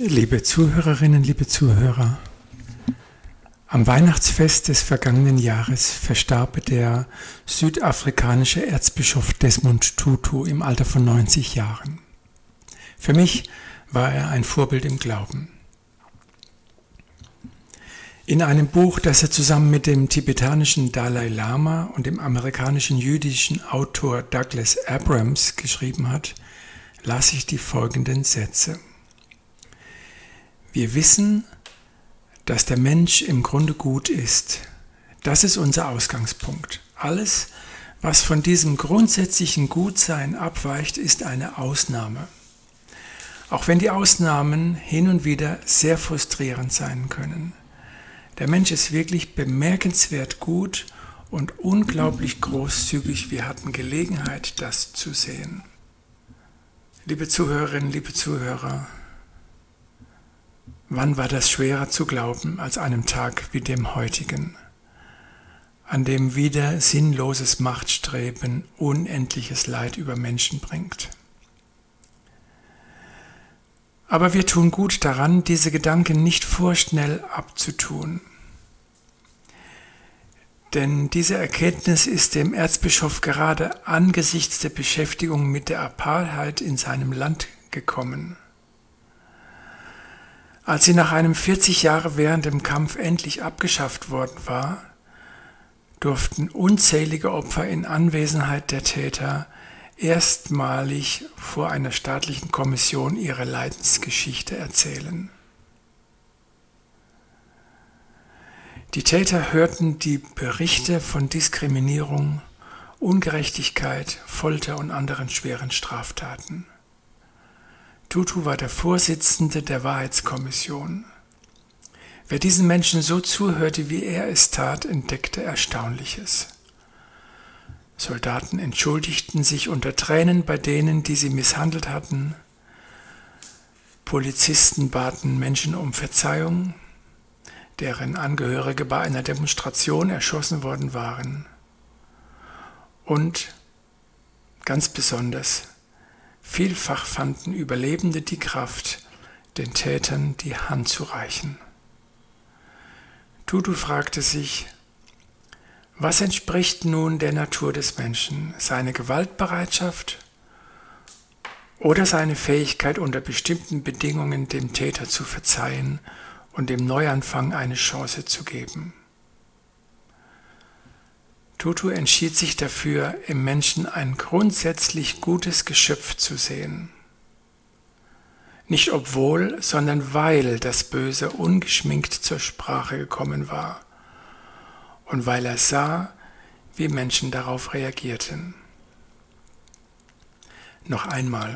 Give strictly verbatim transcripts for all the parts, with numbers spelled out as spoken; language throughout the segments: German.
Liebe Zuhörerinnen, liebe Zuhörer, am Weihnachtsfest des vergangenen Jahres verstarb der südafrikanische Erzbischof Desmond Tutu im Alter von neunzig Jahren. Für mich war er ein Vorbild im Glauben. In einem Buch, das er zusammen mit dem tibetanischen Dalai Lama und dem amerikanischen jüdischen Autor Douglas Abrams geschrieben hat, las ich die folgenden Sätze. Wir wissen, dass der Mensch im Grunde gut ist. Das ist unser Ausgangspunkt. Alles, was von diesem grundsätzlichen Gutsein abweicht, ist eine Ausnahme. Auch wenn die Ausnahmen hin und wieder sehr frustrierend sein können. Der Mensch ist wirklich bemerkenswert gut und unglaublich großzügig. Wir hatten Gelegenheit, das zu sehen. Liebe Zuhörerinnen, liebe Zuhörer, wann war das schwerer zu glauben als einem Tag wie dem heutigen, an dem wieder sinnloses Machtstreben unendliches Leid über Menschen bringt? Aber wir tun gut daran, diese Gedanken nicht vorschnell abzutun. Denn diese Erkenntnis ist dem Erzbischof gerade angesichts der Beschäftigung mit der Apartheid in seinem Land gekommen. Als sie nach einem vierzig Jahre währenden Kampf endlich abgeschafft worden war, durften unzählige Opfer in Anwesenheit der Täter erstmalig vor einer staatlichen Kommission ihre Leidensgeschichte erzählen. Die Täter hörten die Berichte von Diskriminierung, Ungerechtigkeit, Folter und anderen schweren Straftaten. Tutu war der Vorsitzende der Wahrheitskommission. Wer diesen Menschen so zuhörte, wie er es tat, entdeckte Erstaunliches. Soldaten entschuldigten sich unter Tränen bei denen, die sie misshandelt hatten. Polizisten baten Menschen um Verzeihung, deren Angehörige bei einer Demonstration erschossen worden waren. Und ganz besonders, vielfach fanden Überlebende die Kraft, den Tätern die Hand zu reichen. Tutu fragte sich, was entspricht nun der Natur des Menschen, seine Gewaltbereitschaft oder seine Fähigkeit, unter bestimmten Bedingungen dem Täter zu verzeihen und dem Neuanfang eine Chance zu geben? Tutu entschied sich dafür, im Menschen ein grundsätzlich gutes Geschöpf zu sehen. Nicht obwohl, sondern weil das Böse ungeschminkt zur Sprache gekommen war und weil er sah, wie Menschen darauf reagierten. Noch einmal.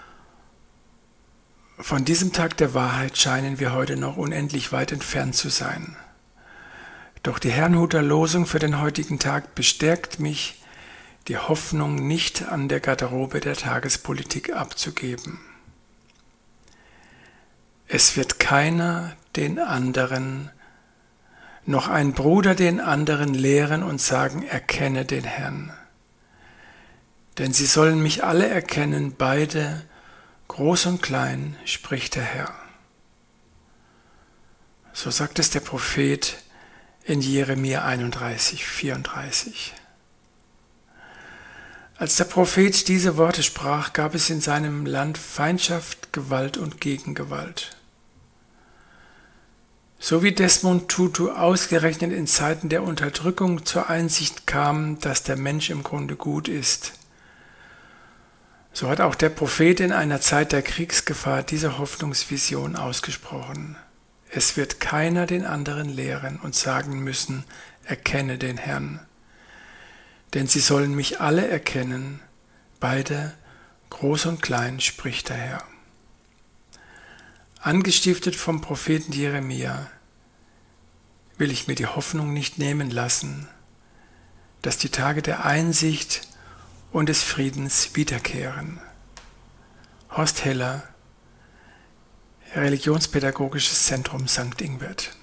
Von diesem Tag der Wahrheit scheinen wir heute noch unendlich weit entfernt zu sein. Doch die Herrnhuter Losung für den heutigen Tag bestärkt mich, die Hoffnung nicht an der Garderobe der Tagespolitik abzugeben. Es wird keiner den anderen, noch ein Bruder den anderen lehren und sagen, erkenne den Herrn. Denn sie sollen mich alle erkennen, beide, groß und klein, spricht der Herr. So sagt es der Prophet in Jeremia einunddreißig, vierunddreißig. Als der Prophet diese Worte sprach, gab es in seinem Land Feindschaft, Gewalt und Gegengewalt. So wie Desmond Tutu ausgerechnet in Zeiten der Unterdrückung zur Einsicht kam, dass der Mensch im Grunde gut ist, so hat auch der Prophet in einer Zeit der Kriegsgefahr diese Hoffnungsvision ausgesprochen. Es wird keiner den anderen lehren und sagen müssen, erkenne den Herrn. Denn sie sollen mich alle erkennen, beide, groß und klein, spricht der Herr. Angestiftet vom Propheten Jeremia will ich mir die Hoffnung nicht nehmen lassen, dass die Tage der Einsicht und des Friedens wiederkehren. Horst Heller, Religionspädagogisches Zentrum Sankt Ingbert.